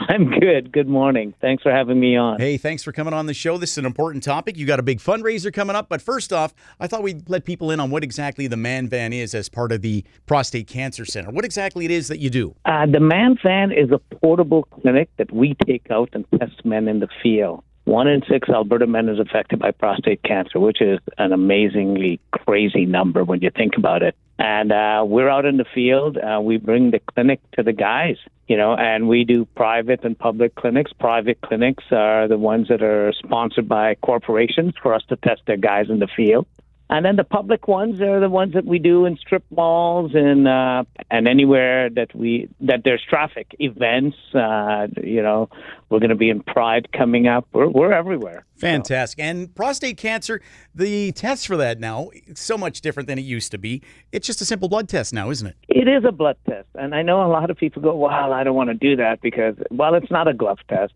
I'm good. Good morning. Thanks for having me on. Hey, thanks for coming on the show. This is an important topic. You got a big fundraiser coming up. But first off, I thought we'd let people in on what exactly the Man Van is as part of the Prostate Cancer Center. What exactly it is that you do. The Man Van is a portable clinic that we take out and test men in the field. 1 in 6 Alberta men is affected by prostate cancer, which is an amazingly crazy number when you think about it. And we're out in the field. We bring the clinic to the guys, and we do private and public clinics. Private clinics are the ones that are sponsored by corporations for us to test their guys in the field. And then the public ones are the ones that we do in strip malls and anywhere that there's traffic events. We're going to be in Pride coming up. We're everywhere. Fantastic. And prostate cancer, the test for that now, it's so much different than it used to be. It's just a simple blood test now, isn't it? It is a blood test. And I know a lot of people go, well, I don't want to do that because, well, it's not a glove test.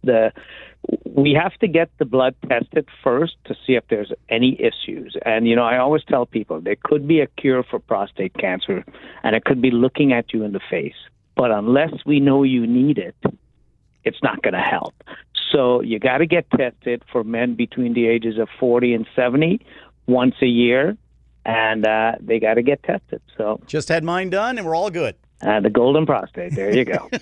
We have to get the blood tested first to see if there's any issues. And, I always tell people there could be a cure for prostate cancer, and it could be looking at you in the face. But unless we know you need it, it's not going to help. So you got to get tested for men between the ages of 40 and 70 once a year, and they got to get tested. So just had mine done, and we're all good. The golden prostate. There you go.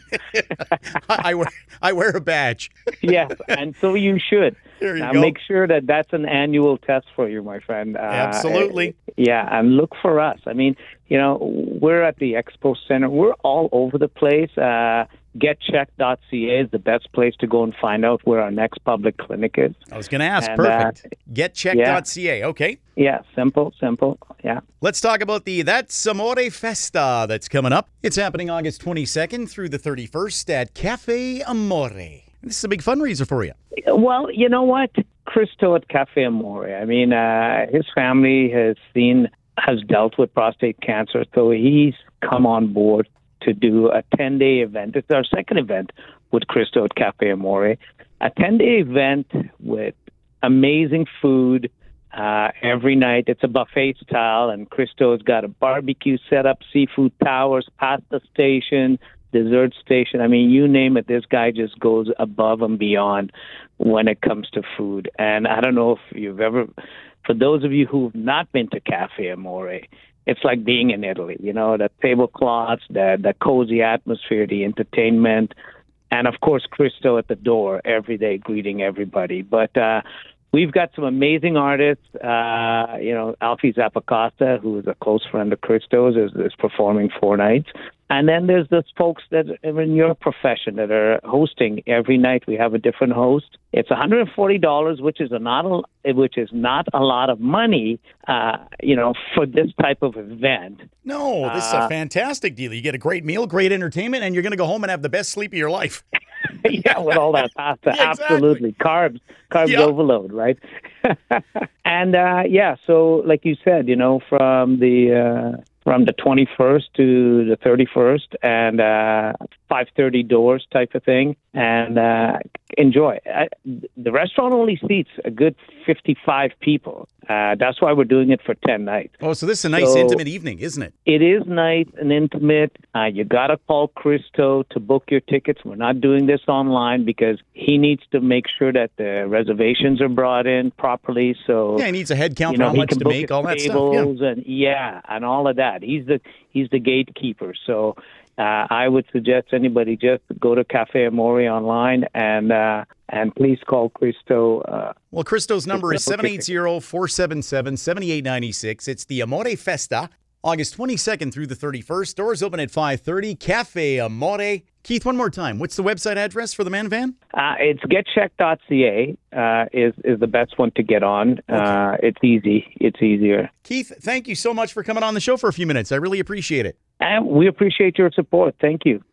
I wear a badge. Yes, and so you should. There you now go. Make sure that that's an annual test for you, my friend. Absolutely. Yeah, and look for us. I mean, we're at the Expo Center. We're all over the place. GetCheck.ca is the best place to go and find out where our next public clinic is. I was going to ask. Perfect. GetCheck.ca. Okay. Yeah, simple. Yeah. Let's talk about the That's Amore Festa that's coming up. It's happening August 22nd through the 31st at Cafe Amore. This is a big fundraiser for you. Well, you know what? Cristo at Cafe Amore. I mean, his family has dealt with prostate cancer, so he's come on board to do a 10-day event. It's our second event with Cristo at Cafe Amore. A 10-day event with amazing food every night. It's a buffet style, and Cristo's got a barbecue setup, seafood towers, pasta station, dessert station. I mean, you name it, this guy just goes above and beyond when it comes to food. And I don't know if you've ever, for those of you who've not been to Cafe Amore, it's like being in Italy, the tablecloths, the cozy atmosphere, the entertainment, and of course, Cristo at the door every day greeting everybody. But we've got some amazing artists. Alfie Zappacosta, who is a close friend of Cristo's, is performing 4 nights. And then there's those folks that are in your profession that are hosting every night. We have a different host. It's $140, which is not a lot of money, for this type of event. No, this is a fantastic deal. You get a great meal, great entertainment, and you're going to go home and have the best sleep of your life. Yeah, with all that pasta, Yeah, exactly. Absolutely. Carbs Yep. overload, right? And so like you said, from the 21st to the 31st, and 5:30 doors type of thing, and enjoy. The restaurant only seats a good 55 people. That's why we're doing it for 10 nights. Oh, so this is a nice intimate evening, isn't it? It is nice and intimate. You got to call Cristo to book your tickets. We're not doing this online because he needs to make sure that the reservations are brought in properly. So yeah, he needs a head count for how much to make, all that stuff. Yeah. And all of that. He's the gatekeeper. So I would suggest anybody just go to Cafe Amore online and please call Cristo. Well, Cristo's number is 780-477-7896. It's the Amore Festa, August 22nd through the 31st. Doors open at 5:30. Cafe Amore. Keith, one more time. What's the website address for the Man Van? It's getcheck.ca is the best one to get on. Okay. It's easy. It's easier. Keith, thank you so much for coming on the show for a few minutes. I really appreciate it. And we appreciate your support. Thank you.